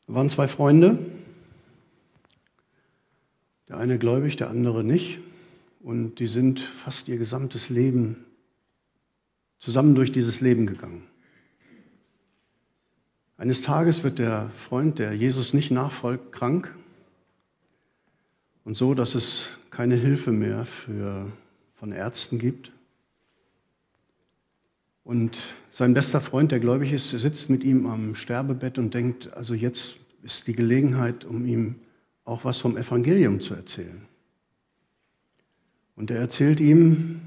Da waren zwei Freunde, der eine gläubig, der andere nicht. Und die sind fast ihr gesamtes Leben zusammen durch dieses Leben gegangen. Eines Tages wird der Freund, der Jesus nicht nachfolgt, krank. Und so, dass es keine Hilfe mehr von Ärzten gibt. Und sein bester Freund, der gläubig ist, sitzt mit ihm am Sterbebett und denkt, also jetzt ist die Gelegenheit, um ihm auch was vom Evangelium zu erzählen. Und er erzählt ihm,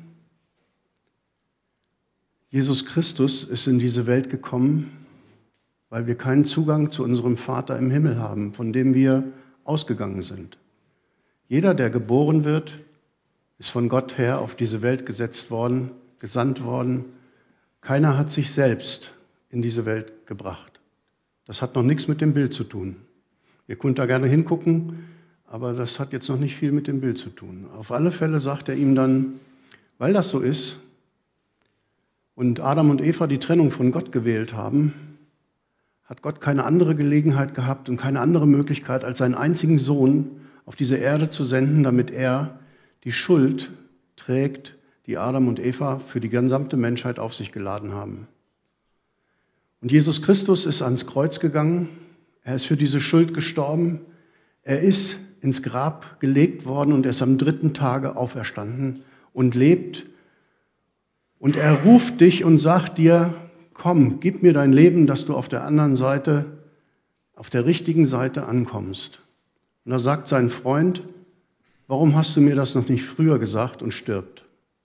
Jesus Christus ist in diese Welt gekommen, weil wir keinen Zugang zu unserem Vater im Himmel haben, von dem wir ausgegangen sind. Jeder, der geboren wird, ist von Gott her auf diese Welt gesetzt worden, gesandt worden. Keiner hat sich selbst in diese Welt gebracht. Das hat noch nichts mit dem Bild zu tun. Ihr könnt da gerne hingucken, aber das hat jetzt noch nicht viel mit dem Bild zu tun. Auf alle Fälle sagt er ihm dann, weil das so ist und Adam und Eva die Trennung von Gott gewählt haben, hat Gott keine andere Gelegenheit gehabt und keine andere Möglichkeit, als seinen einzigen Sohn auf diese Erde zu senden, damit er die Schuld trägt, die Adam und Eva für die gesamte Menschheit auf sich geladen haben. Und Jesus Christus ist ans Kreuz gegangen, er ist für diese Schuld gestorben, er ist ins Grab gelegt worden und er ist am 3. Tage auferstanden und lebt. Und er ruft dich und sagt dir, komm, gib mir dein Leben, dass du auf der anderen Seite, auf der richtigen Seite ankommst. Und da sagt sein Freund, warum hast du mir das noch nicht früher gesagt, und stirbt.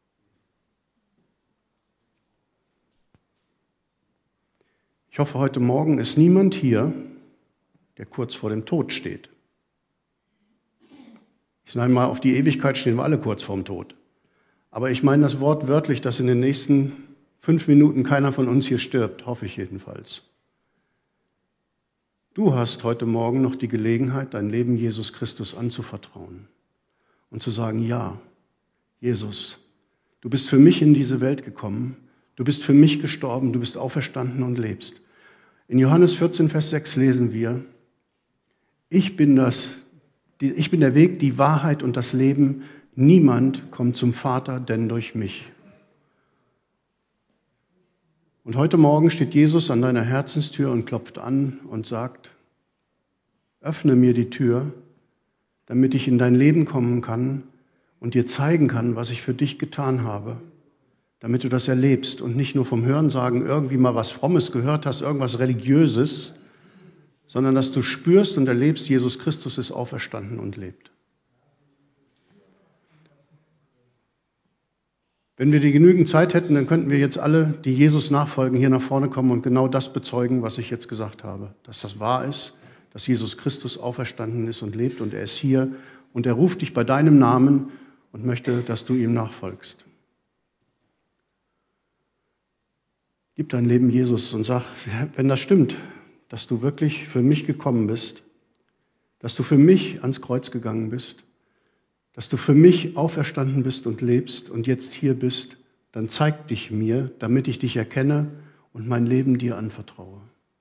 Ich hoffe, heute Morgen ist niemand hier, der kurz vor dem Tod steht. Ich sage mal, auf die Ewigkeit stehen wir alle kurz vorm Tod. Aber ich meine das Wort wörtlich, dass in den nächsten 5 Minuten keiner von uns hier stirbt, hoffe ich jedenfalls. Du hast heute Morgen noch die Gelegenheit, dein Leben Jesus Christus anzuvertrauen und zu sagen, ja, Jesus, du bist für mich in diese Welt gekommen, du bist für mich gestorben, du bist auferstanden und lebst. In Johannes 14, Vers 6 lesen wir, ich bin der Weg, die Wahrheit und das Leben. Niemand kommt zum Vater, denn durch mich. Und heute Morgen steht Jesus an deiner Herzenstür und klopft an und sagt, öffne mir die Tür, damit ich in dein Leben kommen kann und dir zeigen kann, was ich für dich getan habe, damit du das erlebst und nicht nur vom Hörensagen irgendwie mal was Frommes gehört hast, irgendwas Religiöses, sondern dass du spürst und erlebst, Jesus Christus ist auferstanden und lebt. Wenn wir die genügend Zeit hätten, dann könnten wir jetzt alle, die Jesus nachfolgen, hier nach vorne kommen und genau das bezeugen, was ich jetzt gesagt habe. Dass das wahr ist, dass Jesus Christus auferstanden ist und lebt und er ist hier und er ruft dich bei deinem Namen und möchte, dass du ihm nachfolgst. Gib dein Leben Jesus und sag, wenn das stimmt, dass du wirklich für mich gekommen bist, dass du für mich ans Kreuz gegangen bist, dass du für mich auferstanden bist und lebst und jetzt hier bist, dann zeig dich mir, damit ich dich erkenne und mein Leben dir anvertraue.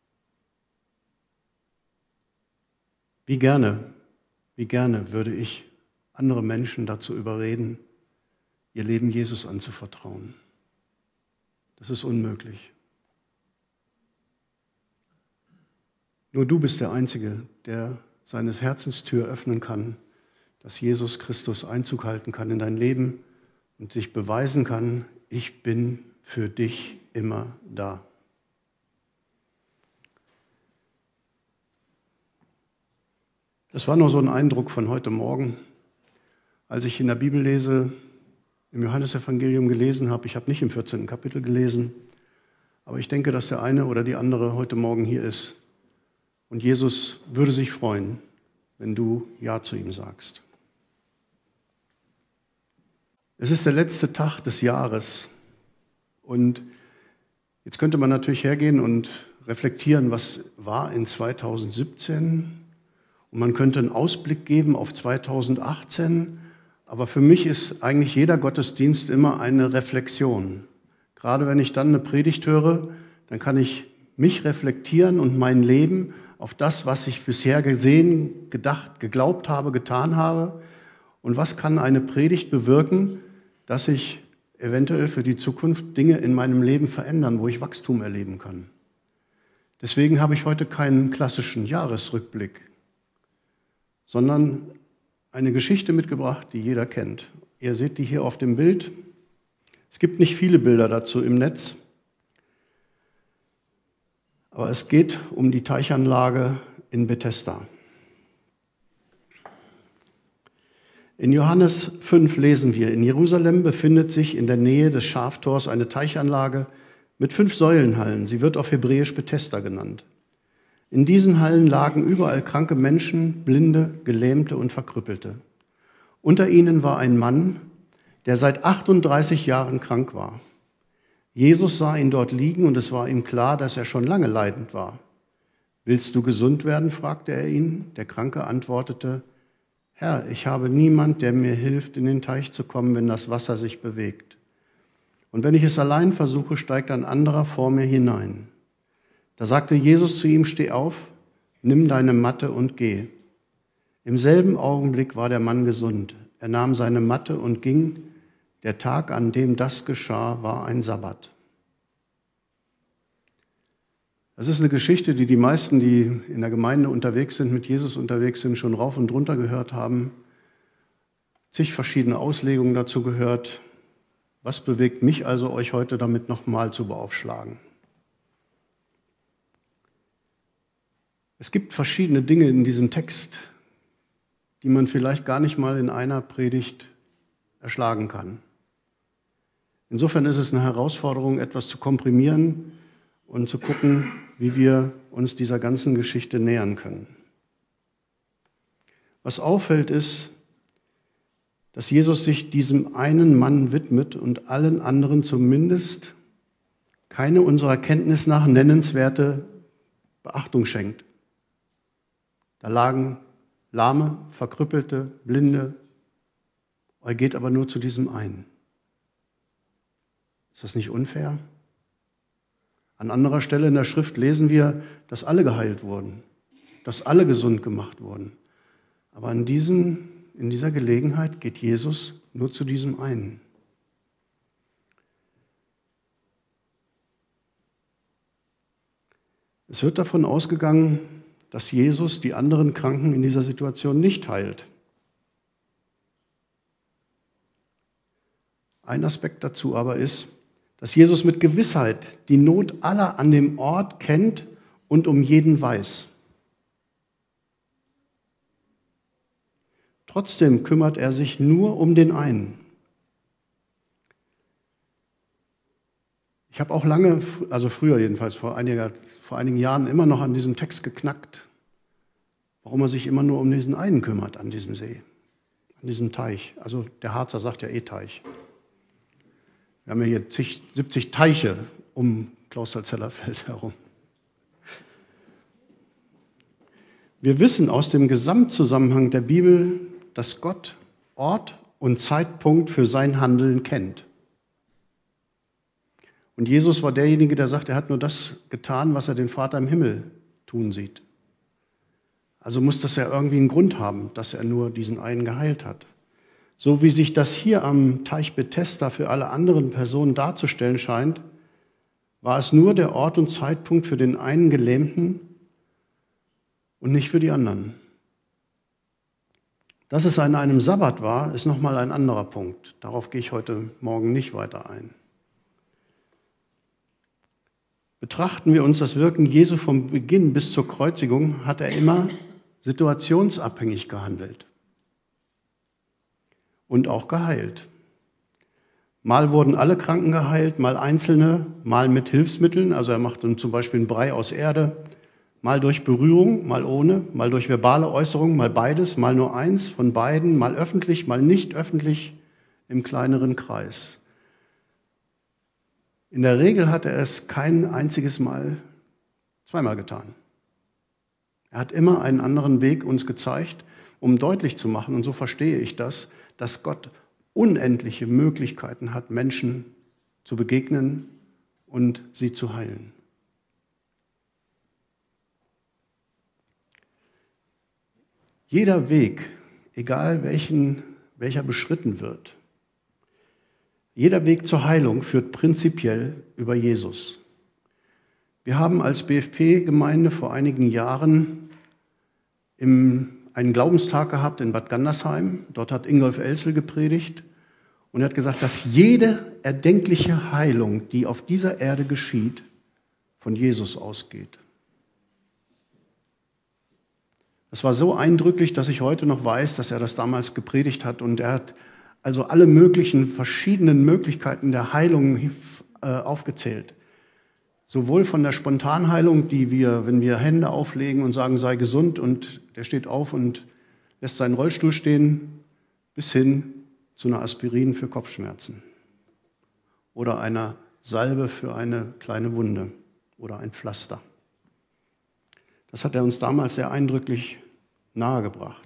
Wie gerne würde ich andere Menschen dazu überreden, ihr Leben Jesus anzuvertrauen. Das ist unmöglich. Nur du bist der Einzige, der seines Herzens Tür öffnen kann, dass Jesus Christus Einzug halten kann in dein Leben und sich beweisen kann, ich bin für dich immer da. Das war nur so ein Eindruck von heute Morgen, als ich in der Bibel im Johannesevangelium gelesen habe. Ich habe nicht im 14. Kapitel gelesen, aber ich denke, dass der eine oder die andere heute Morgen hier ist. Und Jesus würde sich freuen, wenn du Ja zu ihm sagst. Es ist der letzte Tag des Jahres und jetzt könnte man natürlich hergehen und reflektieren, was war in 2017 und man könnte einen Ausblick geben auf 2018, aber für mich ist eigentlich jeder Gottesdienst immer eine Reflexion. Gerade wenn ich dann eine Predigt höre, dann kann ich mich reflektieren und mein Leben auf das, was ich bisher gesehen, gedacht, geglaubt habe, getan habe? Und was kann eine Predigt bewirken, dass sich eventuell für die Zukunft Dinge in meinem Leben verändern, wo ich Wachstum erleben kann? Deswegen habe ich heute keinen klassischen Jahresrückblick, sondern eine Geschichte mitgebracht, die jeder kennt. Ihr seht die hier auf dem Bild. Es gibt nicht viele Bilder dazu im Netz, aber es geht um die Teichanlage in Bethesda. In Johannes 5 lesen wir, in Jerusalem befindet sich in der Nähe des Schaftors eine Teichanlage mit 5 Säulenhallen. Sie wird auf Hebräisch Bethesda genannt. In diesen Hallen lagen überall kranke Menschen, Blinde, Gelähmte und Verkrüppelte. Unter ihnen war ein Mann, der seit 38 Jahren krank war. Jesus sah ihn dort liegen und es war ihm klar, dass er schon lange leidend war. »Willst du gesund werden?« fragte er ihn. Der Kranke antwortete, »Herr, ich habe niemand, der mir hilft, in den Teich zu kommen, wenn das Wasser sich bewegt. Und wenn ich es allein versuche, steigt ein anderer vor mir hinein.« Da sagte Jesus zu ihm, »Steh auf, nimm deine Matte und geh.« Im selben Augenblick war der Mann gesund. Er nahm seine Matte und ging. Der Tag, an dem das geschah, war ein Sabbat. Das ist eine Geschichte, die meisten, die in der Gemeinde unterwegs sind, mit Jesus unterwegs sind, schon rauf und runter gehört haben. Zig verschiedene Auslegungen dazu gehört. Was bewegt mich also, euch heute damit nochmal zu beaufschlagen? Es gibt verschiedene Dinge in diesem Text, die man vielleicht gar nicht mal in einer Predigt erschlagen kann. Insofern ist es eine Herausforderung, etwas zu komprimieren und zu gucken, wie wir uns dieser ganzen Geschichte nähern können. Was auffällt ist, dass Jesus sich diesem einen Mann widmet und allen anderen zumindest keine unserer Kenntnis nach nennenswerte Beachtung schenkt. Da lagen Lahme, Verkrüppelte, Blinde, er geht aber nur zu diesem einen. Ist das nicht unfair? An anderer Stelle in der Schrift lesen wir, dass alle geheilt wurden, dass alle gesund gemacht wurden. Aber in dieser Gelegenheit geht Jesus nur zu diesem einen. Es wird davon ausgegangen, dass Jesus die anderen Kranken in dieser Situation nicht heilt. Ein Aspekt dazu aber ist, dass Jesus mit Gewissheit die Not aller an dem Ort kennt und um jeden weiß. Trotzdem kümmert er sich nur um den einen. Ich habe auch lange, also früher jedenfalls, vor einigen Jahren immer noch an diesem Text geknackt, warum er sich immer nur um diesen einen kümmert an diesem See, an diesem Teich. Also der Harzer sagt ja Teich. Wir haben ja hier 70 Teiche um Clausthal-Zellerfeld herum. Wir wissen aus dem Gesamtzusammenhang der Bibel, dass Gott Ort und Zeitpunkt für sein Handeln kennt. Und Jesus war derjenige, der sagt, er hat nur das getan, was er den Vater im Himmel tun sieht. Also muss das ja irgendwie einen Grund haben, dass er nur diesen einen geheilt hat. So wie sich das hier am Teich Bethesda für alle anderen Personen darzustellen scheint, war es nur der Ort und Zeitpunkt für den einen Gelähmten und nicht für die anderen. Dass es an einem Sabbat war, ist nochmal ein anderer Punkt. Darauf gehe ich heute Morgen nicht weiter ein. Betrachten wir uns das Wirken Jesu vom Beginn bis zur Kreuzigung, hat er immer situationsabhängig gehandelt. Und auch geheilt. Mal wurden alle Kranken geheilt, mal einzelne, mal mit Hilfsmitteln. Also er machte zum Beispiel einen Brei aus Erde, mal durch Berührung, mal ohne, mal durch verbale Äußerung, mal beides, mal nur eins von beiden, mal öffentlich, mal nicht öffentlich im kleineren Kreis. In der Regel hat er es kein einziges Mal zweimal getan. Er hat immer einen anderen Weg uns gezeigt, um deutlich zu machen, und so verstehe ich das, dass Gott unendliche Möglichkeiten hat, Menschen zu begegnen und sie zu heilen. Jeder Weg, egal welcher beschritten wird, jeder Weg zur Heilung führt prinzipiell über Jesus. Wir haben als BFP-Gemeinde vor einigen Jahren einen Glaubenstag gehabt in Bad Gandersheim. Dort hat Ingolf Elzel gepredigt und er hat gesagt, dass jede erdenkliche Heilung, die auf dieser Erde geschieht, von Jesus ausgeht. Das war so eindrücklich, dass ich heute noch weiß, dass er das damals gepredigt hat und er hat also alle möglichen verschiedenen Möglichkeiten der Heilung aufgezählt. Sowohl von der Spontanheilung, die wir, wenn wir Hände auflegen und sagen, sei gesund und der steht auf und lässt seinen Rollstuhl stehen, bis hin zu einer Aspirin für Kopfschmerzen oder einer Salbe für eine kleine Wunde oder ein Pflaster. Das hat er uns damals sehr eindrücklich nahegebracht.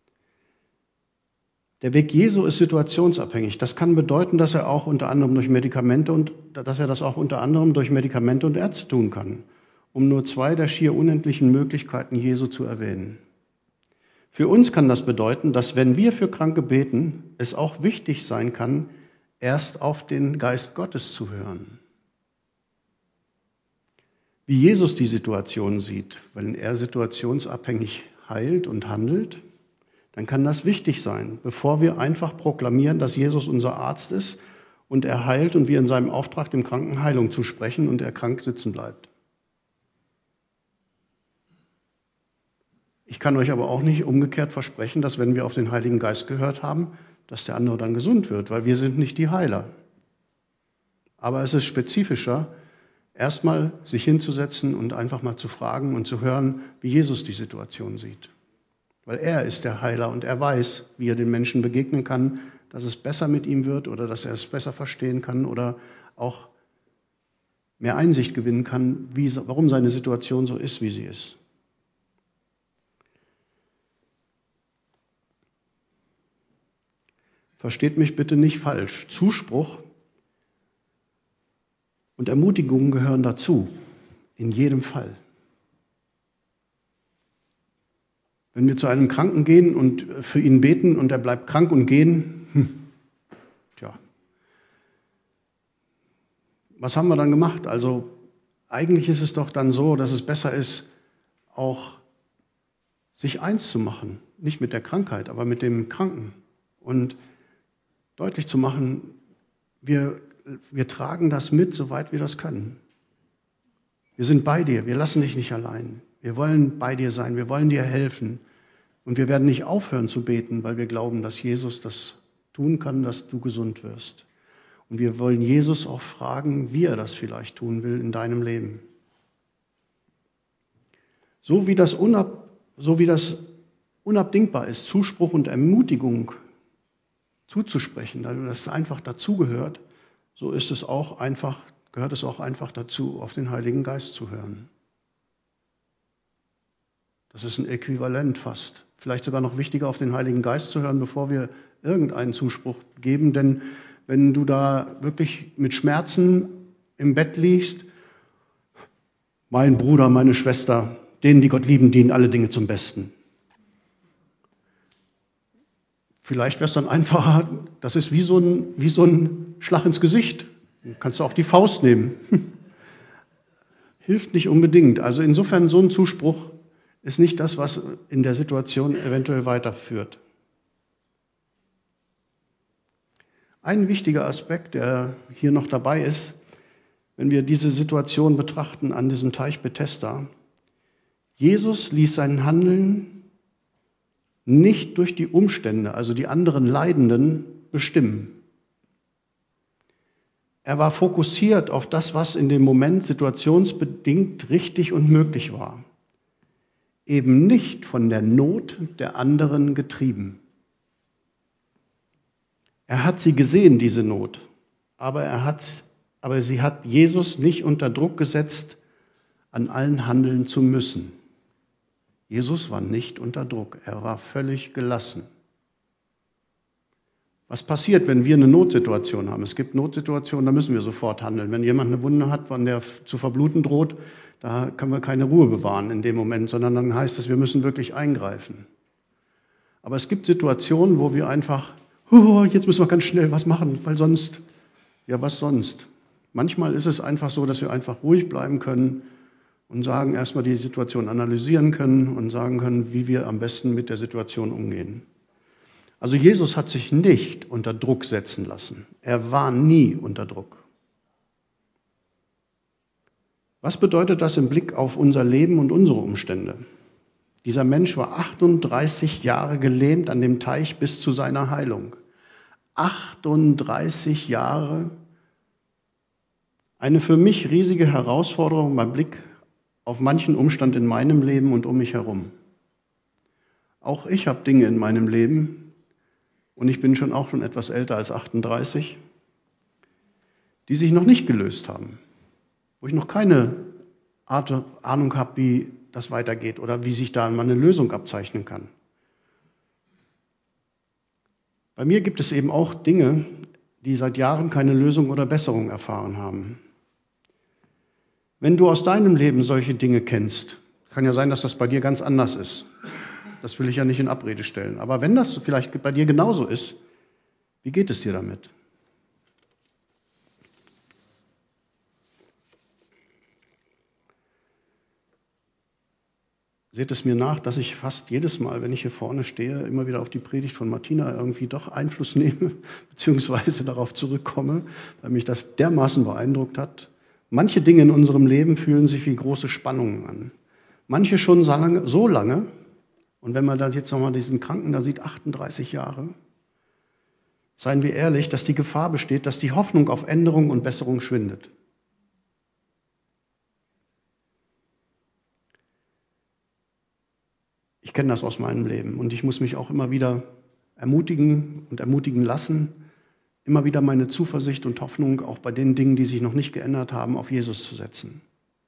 Der Weg Jesu ist situationsabhängig. Das kann bedeuten, dass er das auch unter anderem durch Medikamente und Ärzte tun kann, um nur 2 der schier unendlichen Möglichkeiten Jesu zu erwähnen. Für uns kann das bedeuten, dass wenn wir für Kranke beten, es auch wichtig sein kann, erst auf den Geist Gottes zu hören. Wie Jesus die Situation sieht, wenn er situationsabhängig heilt und handelt, dann kann das wichtig sein, bevor wir einfach proklamieren, dass Jesus unser Arzt ist und er heilt und wir in seinem Auftrag dem Kranken Heilung zusprechen und er krank sitzen bleibt. Ich kann euch aber auch nicht umgekehrt versprechen, dass wenn wir auf den Heiligen Geist gehört haben, dass der andere dann gesund wird, weil wir sind nicht die Heiler. Aber es ist spezifischer, erstmal sich hinzusetzen und einfach mal zu fragen und zu hören, wie Jesus die Situation sieht. Weil er ist der Heiler und er weiß, wie er den Menschen begegnen kann, dass es besser mit ihm wird oder dass er es besser verstehen kann oder auch mehr Einsicht gewinnen kann, warum seine Situation so ist, wie sie ist. Versteht mich bitte nicht falsch. Zuspruch und Ermutigungen gehören dazu, in jedem Fall. Wenn wir zu einem Kranken gehen und für ihn beten und er bleibt krank und gehen, was haben wir dann gemacht? Also eigentlich ist es doch dann so, dass es besser ist, auch sich eins zu machen. Nicht mit der Krankheit, aber mit dem Kranken. Und deutlich zu machen, wir tragen das mit, soweit wir das können. Wir sind bei dir, wir lassen dich nicht allein. Wir wollen bei dir sein, wir wollen dir helfen. Und wir werden nicht aufhören zu beten, weil wir glauben, dass Jesus das tun kann, dass du gesund wirst. Und wir wollen Jesus auch fragen, wie er das vielleicht tun will in deinem Leben. So wie das unabdingbar ist, Zuspruch und Ermutigung zuzusprechen, weil das einfach dazugehört, so gehört es auch einfach dazu, auf den Heiligen Geist zu hören. Das ist ein Äquivalent fast. Vielleicht sogar noch wichtiger, auf den Heiligen Geist zu hören, bevor wir irgendeinen Zuspruch geben. Denn wenn du da wirklich mit Schmerzen im Bett liegst, mein Bruder, meine Schwester, denen, die Gott lieben, dienen alle Dinge zum Besten. Vielleicht wäre es dann einfacher, das ist wie so ein Schlag ins Gesicht. Dann kannst du auch die Faust nehmen. Hilft nicht unbedingt. Also insofern so ein Zuspruch ist nicht das, was in der Situation eventuell weiterführt. Ein wichtiger Aspekt, der hier noch dabei ist, wenn wir diese Situation betrachten an diesem Teich Bethesda. Jesus ließ sein Handeln nicht durch die Umstände, also die anderen Leidenden, bestimmen. Er war fokussiert auf das, was in dem Moment situationsbedingt richtig und möglich war. Eben nicht von der Not der anderen getrieben. Er hat sie gesehen, diese Not, aber sie hat Jesus nicht unter Druck gesetzt, an allen handeln zu müssen. Jesus war nicht unter Druck, er war völlig gelassen. Was passiert, wenn wir eine Notsituation haben? Es gibt Notsituationen, da müssen wir sofort handeln. Wenn jemand eine Wunde hat, von der zu verbluten droht, da können wir keine Ruhe bewahren in dem Moment, sondern dann heißt es, wir müssen wirklich eingreifen. Aber es gibt Situationen, wo wir einfach, oh, jetzt müssen wir ganz schnell was machen, weil sonst, ja was sonst? Manchmal ist es einfach so, dass wir einfach ruhig bleiben können und sagen, erstmal die Situation analysieren können und sagen können, wie wir am besten mit der Situation umgehen. Also Jesus hat sich nicht unter Druck setzen lassen. Er war nie unter Druck. Was bedeutet das im Blick auf unser Leben und unsere Umstände? Dieser Mensch war 38 Jahre gelähmt an dem Teich bis zu seiner Heilung. 38 Jahre. Eine für mich riesige Herausforderung beim Blick auf manchen Umstand in meinem Leben und um mich herum. Auch ich habe Dinge in meinem Leben, und ich bin auch schon etwas älter als 38, die sich noch nicht gelöst haben, wo ich noch keine Ahnung habe, wie das weitergeht oder wie sich da mal eine Lösung abzeichnen kann. Bei mir gibt es eben auch Dinge, die seit Jahren keine Lösung oder Besserung erfahren haben. Wenn du aus deinem Leben solche Dinge kennst, kann ja sein, dass das bei dir ganz anders ist. Das will ich ja nicht in Abrede stellen. Aber wenn das vielleicht bei dir genauso ist, wie geht es dir damit? Seht es mir nach, dass ich fast jedes Mal, wenn ich hier vorne stehe, immer wieder auf die Predigt von Martina irgendwie doch Einfluss nehme, beziehungsweise darauf zurückkomme, weil mich das dermaßen beeindruckt hat. Manche Dinge in unserem Leben fühlen sich wie große Spannungen an. Manche schon so lange, und wenn man dann jetzt nochmal diesen Kranken da sieht, 38 Jahre, seien wir ehrlich, dass die Gefahr besteht, dass die Hoffnung auf Änderung und Besserung schwindet. Ich kenne das aus meinem Leben und ich muss mich auch immer wieder ermutigen und ermutigen lassen, immer wieder meine Zuversicht und Hoffnung auch bei den Dingen, die sich noch nicht geändert haben, auf Jesus zu setzen.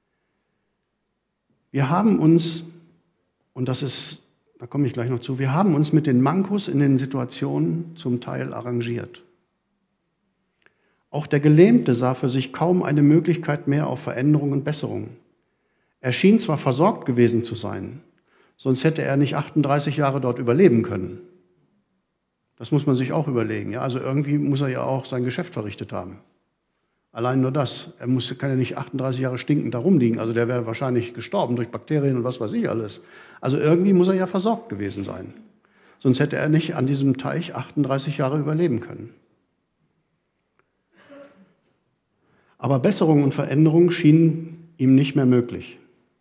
Wir haben uns, und da komme ich gleich noch zu, wir haben uns mit den Mankos in den Situationen zum Teil arrangiert. Auch der Gelähmte sah für sich kaum eine Möglichkeit mehr auf Veränderung und Besserung. Er schien zwar versorgt gewesen zu sein, sonst hätte er nicht 38 Jahre dort überleben können. Das muss man sich auch überlegen. Ja? Also irgendwie muss er ja auch sein Geschäft verrichtet haben. Allein nur das. Kann ja nicht 38 Jahre stinkend da rumliegen. Also der wäre wahrscheinlich gestorben durch Bakterien und was weiß ich alles. Also irgendwie muss er ja versorgt gewesen sein. Sonst hätte er nicht an diesem Teich 38 Jahre überleben können. Aber Besserung und Veränderung schienen ihm nicht mehr möglich.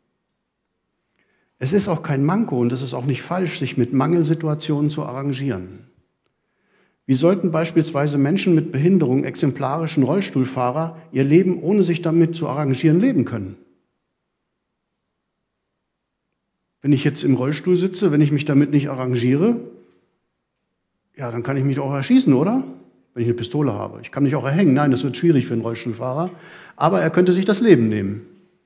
Es ist auch kein Manko und es ist auch nicht falsch, sich mit Mangelsituationen zu arrangieren. Wie sollten beispielsweise Menschen mit Behinderung, exemplarischen Rollstuhlfahrer, ihr Leben ohne sich damit zu arrangieren leben können? Wenn ich jetzt im Rollstuhl sitze, wenn ich mich damit nicht arrangiere, ja, dann kann ich mich auch erschießen, oder? Wenn ich eine Pistole habe. Ich kann mich auch erhängen. Nein, das wird schwierig für einen Rollstuhlfahrer. Aber er könnte sich das Leben nehmen.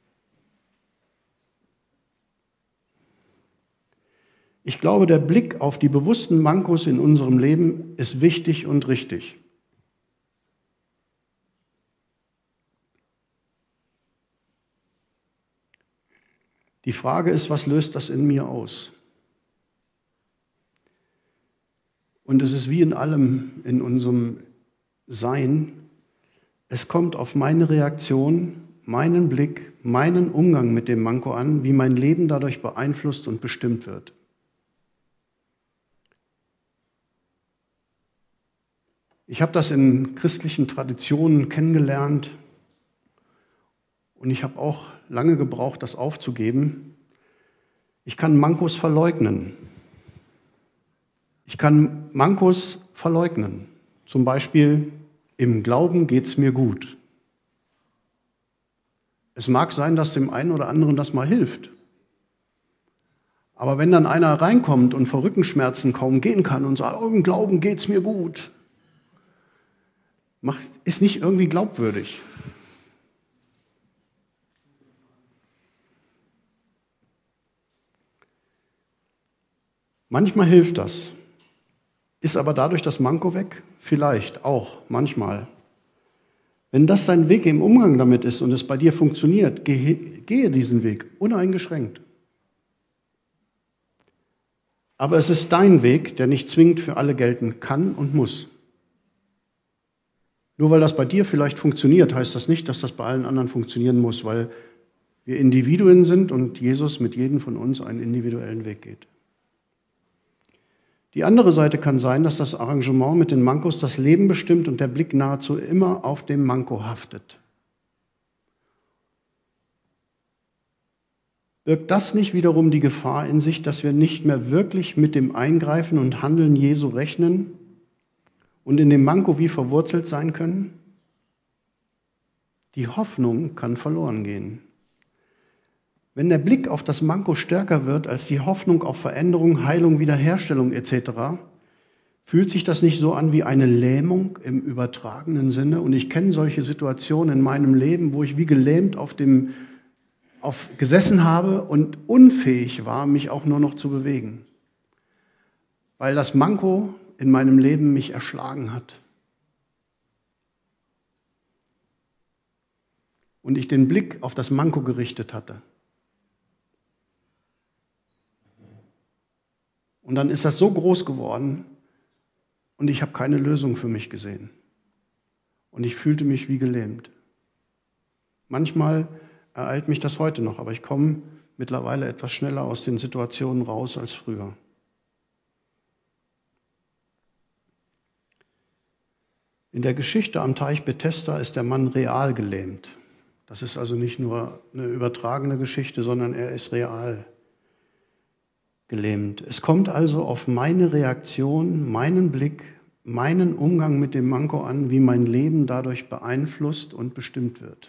Ich glaube, der Blick auf die bewussten Mankos in unserem Leben ist wichtig und richtig. Die Frage ist, was löst das in mir aus? Und es ist wie in allem in unserem Sein, es kommt auf meine Reaktion, meinen Blick, meinen Umgang mit dem Manko an, wie mein Leben dadurch beeinflusst und bestimmt wird. Ich habe das in christlichen Traditionen kennengelernt und ich habe auch lange gebraucht, das aufzugeben. Ich kann Mankos verleugnen. Ich kann Mankos verleugnen. Zum Beispiel, im Glauben geht es mir gut. Es mag sein, dass dem einen oder anderen das mal hilft. Aber wenn dann einer reinkommt und vor Rückenschmerzen kaum gehen kann und sagt, oh, im Glauben geht es mir gut, ist nicht irgendwie glaubwürdig. Manchmal hilft das. Ist aber dadurch das Manko weg? Vielleicht auch, manchmal. Wenn das dein Weg im Umgang damit ist und es bei dir funktioniert, gehe diesen Weg uneingeschränkt. Aber es ist dein Weg, der nicht zwingend für alle gelten kann und muss. Nur weil das bei dir vielleicht funktioniert, heißt das nicht, dass das bei allen anderen funktionieren muss, weil wir Individuen sind und Jesus mit jedem von uns einen individuellen Weg geht. Die andere Seite kann sein, dass das Arrangement mit den Mankos das Leben bestimmt und der Blick nahezu immer auf dem Manko haftet. Birgt das nicht wiederum die Gefahr in sich, dass wir nicht mehr wirklich mit dem Eingreifen und Handeln Jesu rechnen und in dem Manko wie verwurzelt sein können? Die Hoffnung kann verloren gehen. Wenn der Blick auf das Manko stärker wird als die Hoffnung auf Veränderung, Heilung, Wiederherstellung etc., fühlt sich das nicht so an wie eine Lähmung im übertragenen Sinne? Und ich kenne solche Situationen in meinem Leben, wo ich wie gelähmt gesessen habe und unfähig war, mich auch nur noch zu bewegen, weil das Manko in meinem Leben mich erschlagen hat. Und ich den Blick auf das Manko gerichtet hatte. Und dann ist das so groß geworden und ich habe keine Lösung für mich gesehen. Und ich fühlte mich wie gelähmt. Manchmal ereilt mich das heute noch, aber ich komme mittlerweile etwas schneller aus den Situationen raus als früher. In der Geschichte am Teich Bethesda ist der Mann real gelähmt. Das ist also nicht nur eine übertragene Geschichte, sondern er ist real gelähmt. Es kommt also auf meine Reaktion, meinen Blick, meinen Umgang mit dem Manko an, wie mein Leben dadurch beeinflusst und bestimmt wird.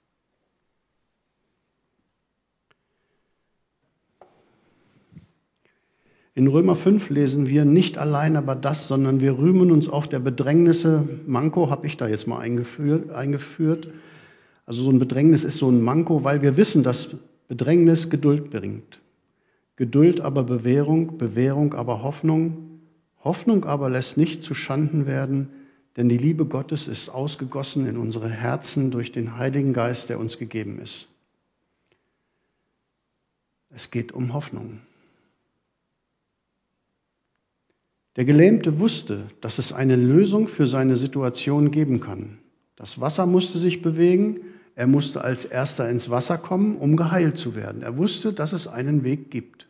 In Römer 5 lesen wir, nicht allein aber das, sondern wir rühmen uns auch der Bedrängnisse. Manko habe ich da jetzt mal eingeführt. Also so ein Bedrängnis ist so ein Manko, weil wir wissen, dass Bedrängnis Geduld bringt. Geduld aber Bewährung, Bewährung aber Hoffnung. Hoffnung aber lässt nicht zu Schanden werden, denn die Liebe Gottes ist ausgegossen in unsere Herzen durch den Heiligen Geist, der uns gegeben ist. Es geht um Hoffnung. Der Gelähmte wusste, dass es eine Lösung für seine Situation geben kann. Das Wasser musste sich bewegen, er musste als Erster ins Wasser kommen, um geheilt zu werden. Er wusste, dass es einen Weg gibt.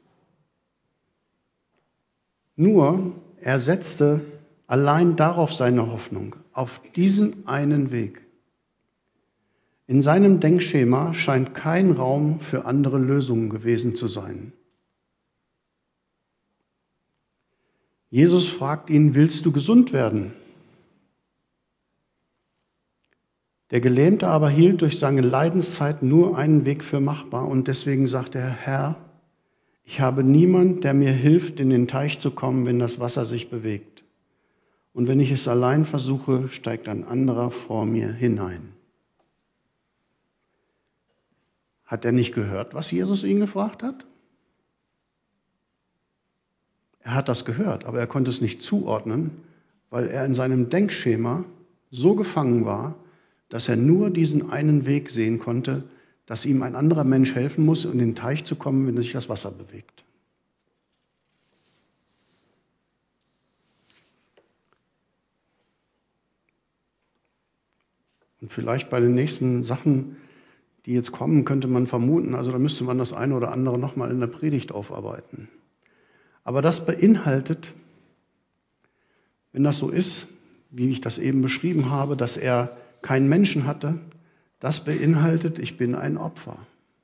Nur, er setzte allein darauf seine Hoffnung, auf diesen einen Weg. In seinem Denkschema scheint kein Raum für andere Lösungen gewesen zu sein. Jesus fragt ihn, willst du gesund werden? Der Gelähmte aber hielt durch seine Leidenszeit nur einen Weg für machbar und deswegen sagte er, Herr, ich habe niemand, der mir hilft, in den Teich zu kommen, wenn das Wasser sich bewegt. Und wenn ich es allein versuche, steigt ein anderer vor mir hinein. Hat er nicht gehört, was Jesus ihn gefragt hat? Er hat das gehört, aber er konnte es nicht zuordnen, weil er in seinem Denkschema so gefangen war, dass er nur diesen einen Weg sehen konnte, dass ihm ein anderer Mensch helfen muss, in den Teich zu kommen, wenn sich das Wasser bewegt. Und vielleicht bei den nächsten Sachen, die jetzt kommen, könnte man vermuten, also da müsste man das eine oder andere nochmal in der Predigt aufarbeiten. Aber das beinhaltet, wenn das so ist, wie ich das eben beschrieben habe, dass er keinen Menschen hatte, das beinhaltet, ich bin ein Opfer.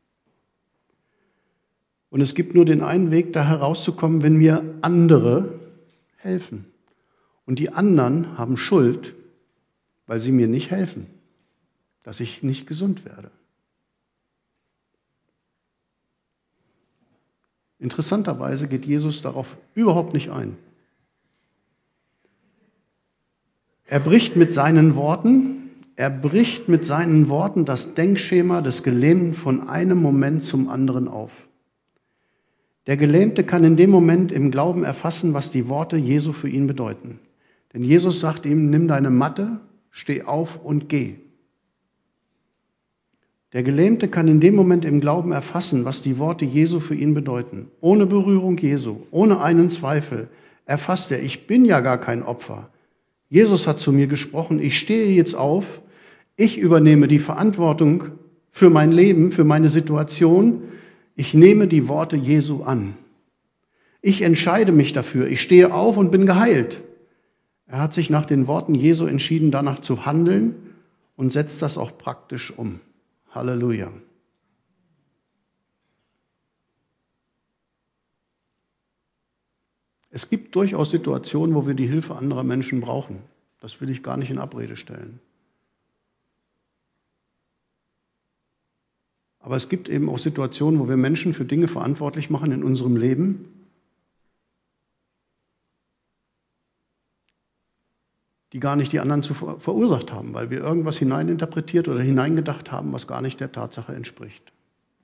Und es gibt nur den einen Weg, da herauszukommen, wenn mir andere helfen. Und die anderen haben Schuld, weil sie mir nicht helfen, dass ich nicht gesund werde. Interessanterweise geht Jesus darauf überhaupt nicht ein. Er bricht mit seinen Worten das Denkschema des Gelähmten von einem Moment zum anderen auf. Der Gelähmte kann in dem Moment im Glauben erfassen, was die Worte Jesu für ihn bedeuten. Denn Jesus sagt ihm, nimm deine Matte, steh auf und geh. Der Gelähmte kann in dem Moment im Glauben erfassen, was die Worte Jesu für ihn bedeuten. Ohne Berührung Jesu, ohne einen Zweifel erfasst er, ich bin ja gar kein Opfer. Jesus hat zu mir gesprochen, ich stehe jetzt auf, ich übernehme die Verantwortung für mein Leben, für meine Situation. Ich nehme die Worte Jesu an. Ich entscheide mich dafür, ich stehe auf und bin geheilt. Er hat sich nach den Worten Jesu entschieden, danach zu handeln und setzt das auch praktisch um. Halleluja. Es gibt durchaus Situationen, wo wir die Hilfe anderer Menschen brauchen. Das will ich gar nicht in Abrede stellen. Aber es gibt eben auch Situationen, wo wir Menschen für Dinge verantwortlich machen in unserem Leben, die gar nicht die anderen verursacht haben, weil wir irgendwas hineininterpretiert oder hineingedacht haben, was gar nicht der Tatsache entspricht.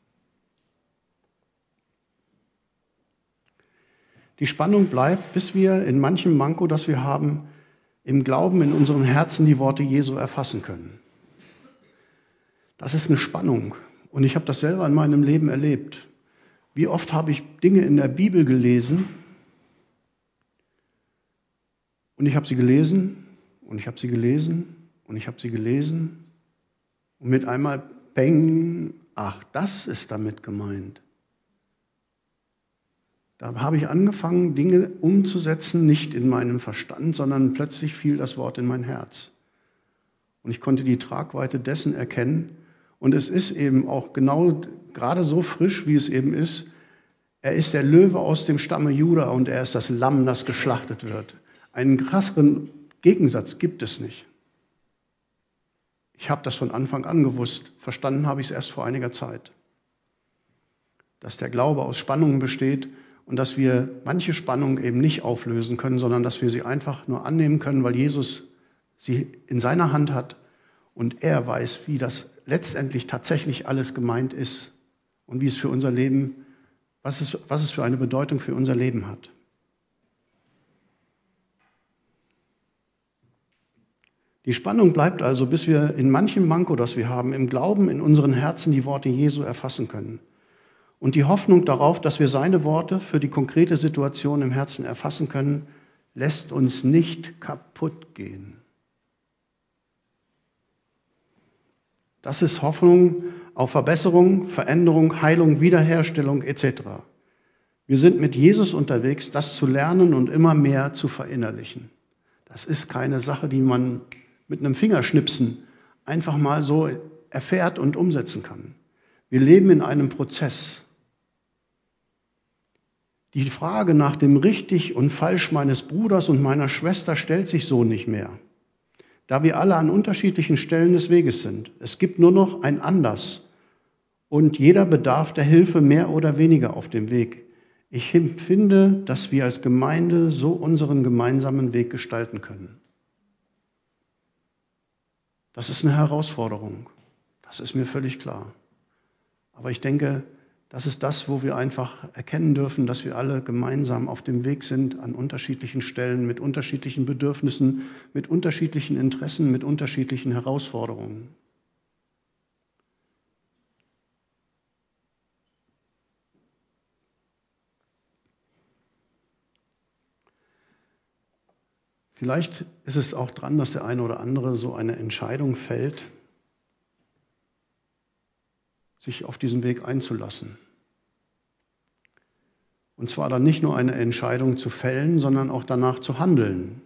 Die Spannung bleibt, bis wir in manchem Manko, das wir haben, im Glauben in unseren Herzen die Worte Jesu erfassen können. Das ist eine Spannung. Und ich habe das selber in meinem Leben erlebt. Wie oft habe ich Dinge in der Bibel gelesen und ich habe sie gelesen und ich habe sie gelesen und ich habe sie gelesen und mit einmal peng, ach, das ist damit gemeint. Da habe ich angefangen, Dinge umzusetzen, nicht in meinem Verstand, sondern plötzlich fiel das Wort in mein Herz. Und ich konnte die Tragweite dessen erkennen. Und es ist eben auch genau gerade so frisch, wie es eben ist. Er ist der Löwe aus dem Stamme Juda und er ist das Lamm, das geschlachtet wird. Einen krasseren Gegensatz gibt es nicht. Ich habe das von Anfang an gewusst. Verstanden habe ich es erst vor einiger Zeit. Dass der Glaube aus Spannungen besteht und dass wir manche Spannungen eben nicht auflösen können, sondern dass wir sie einfach nur annehmen können, weil Jesus sie in seiner Hand hat und er weiß, wie das letztendlich tatsächlich alles gemeint ist und wie es für unser Leben, was es für eine Bedeutung für unser Leben hat. Die Spannung bleibt also, bis wir in manchem Manko, das wir haben, im Glauben in unseren Herzen die Worte Jesu erfassen können. Und die Hoffnung darauf, dass wir seine Worte für die konkrete Situation im Herzen erfassen können, lässt uns nicht kaputt gehen. Das ist Hoffnung auf Verbesserung, Veränderung, Heilung, Wiederherstellung etc. Wir sind mit Jesus unterwegs, das zu lernen und immer mehr zu verinnerlichen. Das ist keine Sache, die man mit einem Fingerschnipsen einfach mal so erfährt und umsetzen kann. Wir leben in einem Prozess. Die Frage nach dem Richtig und Falsch meines Bruders und meiner Schwester stellt sich so nicht mehr, da wir alle an unterschiedlichen Stellen des Weges sind. Es gibt nur noch ein Anders und jeder bedarf der Hilfe mehr oder weniger auf dem Weg. Ich empfinde, dass wir als Gemeinde so unseren gemeinsamen Weg gestalten können. Das ist eine Herausforderung, das ist mir völlig klar. Aber ich denke, das ist das, wo wir einfach erkennen dürfen, dass wir alle gemeinsam auf dem Weg sind an unterschiedlichen Stellen, mit unterschiedlichen Bedürfnissen, mit unterschiedlichen Interessen, mit unterschiedlichen Herausforderungen. Vielleicht ist es auch dran, dass der eine oder andere so eine Entscheidung fällt, sich auf diesen Weg einzulassen. Und zwar dann nicht nur eine Entscheidung zu fällen, sondern auch danach zu handeln.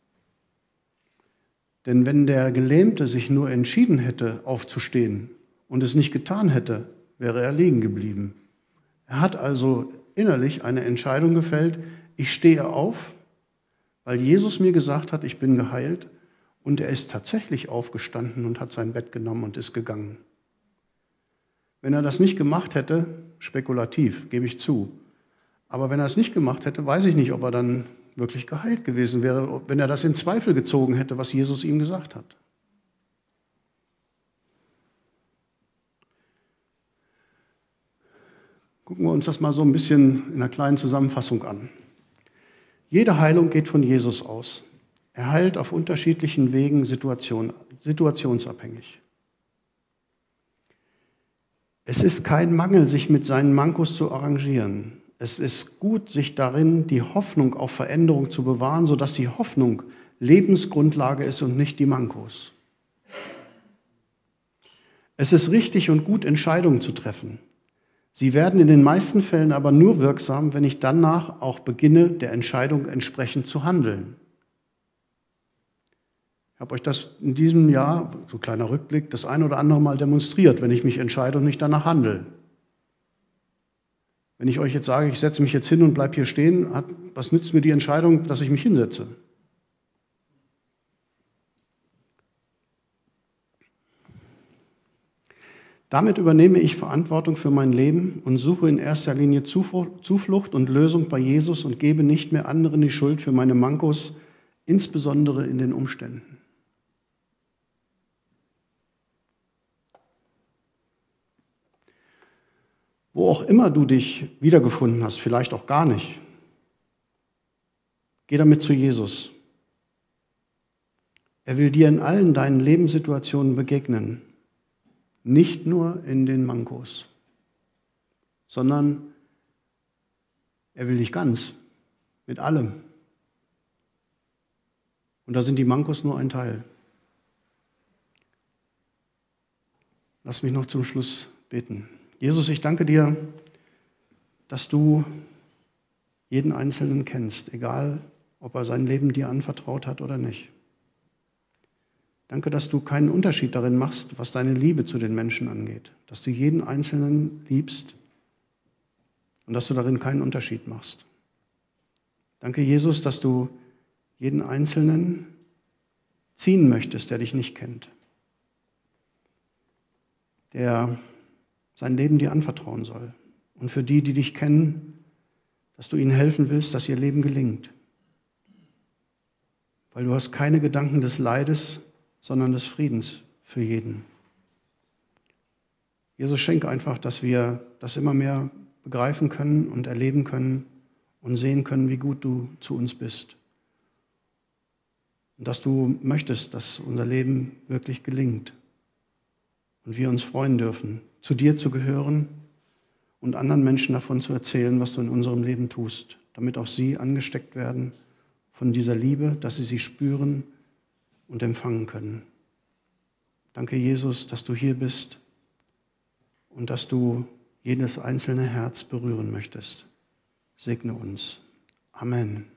Denn wenn der Gelähmte sich nur entschieden hätte, aufzustehen und es nicht getan hätte, wäre er liegen geblieben. Er hat also innerlich eine Entscheidung gefällt, ich stehe auf, weil Jesus mir gesagt hat, ich bin geheilt, und er ist tatsächlich aufgestanden und hat sein Bett genommen und ist gegangen. Wenn er das nicht gemacht hätte, spekulativ, gebe ich zu, aber wenn er es nicht gemacht hätte, weiß ich nicht, ob er dann wirklich geheilt gewesen wäre, wenn er das in Zweifel gezogen hätte, was Jesus ihm gesagt hat. Gucken wir uns das mal so ein bisschen in einer kleinen Zusammenfassung an. Jede Heilung geht von Jesus aus. Er heilt auf unterschiedlichen Wegen situationsabhängig. Es ist kein Mangel, sich mit seinen Mankos zu arrangieren. Es ist gut, sich darin die Hoffnung auf Veränderung zu bewahren, sodass die Hoffnung Lebensgrundlage ist und nicht die Mankos. Es ist richtig und gut, Entscheidungen zu treffen. Sie werden in den meisten Fällen aber nur wirksam, wenn ich danach auch beginne, der Entscheidung entsprechend zu handeln. Ich habe euch das in diesem Jahr, so ein kleiner Rückblick, das ein oder andere Mal demonstriert, wenn ich mich entscheide und nicht danach handle. Wenn ich euch jetzt sage, ich setze mich jetzt hin und bleibe hier stehen, was nützt mir die Entscheidung, dass ich mich hinsetze? Damit übernehme ich Verantwortung für mein Leben und suche in erster Linie Zuflucht und Lösung bei Jesus und gebe nicht mehr anderen die Schuld für meine Mankos, insbesondere in den Umständen. Wo auch immer du dich wiedergefunden hast, vielleicht auch gar nicht, geh damit zu Jesus. Er will dir in allen deinen Lebenssituationen begegnen, nicht nur in den Mankos, sondern er will dich ganz, mit allem. Und da sind die Mankos nur ein Teil. Lass mich noch zum Schluss beten. Jesus, ich danke dir, dass du jeden Einzelnen kennst, egal ob er sein Leben dir anvertraut hat oder nicht. Danke, dass du keinen Unterschied darin machst, was deine Liebe zu den Menschen angeht, dass du jeden Einzelnen liebst und dass du darin keinen Unterschied machst. Danke, Jesus, dass du jeden Einzelnen ziehen möchtest, der dich nicht kennt, der sein Leben dir anvertrauen soll. Und für die, die dich kennen, dass du ihnen helfen willst, dass ihr Leben gelingt. Weil du hast keine Gedanken des Leides, sondern des Friedens für jeden. Jesus, schenk einfach, dass wir das immer mehr begreifen können und erleben können und sehen können, wie gut du zu uns bist. Und dass du möchtest, dass unser Leben wirklich gelingt und wir uns freuen dürfen, zu dir zu gehören und anderen Menschen davon zu erzählen, was du in unserem Leben tust, damit auch sie angesteckt werden von dieser Liebe, dass sie spüren und empfangen können. Danke, Jesus, dass du hier bist und dass du jedes einzelne Herz berühren möchtest. Segne uns. Amen.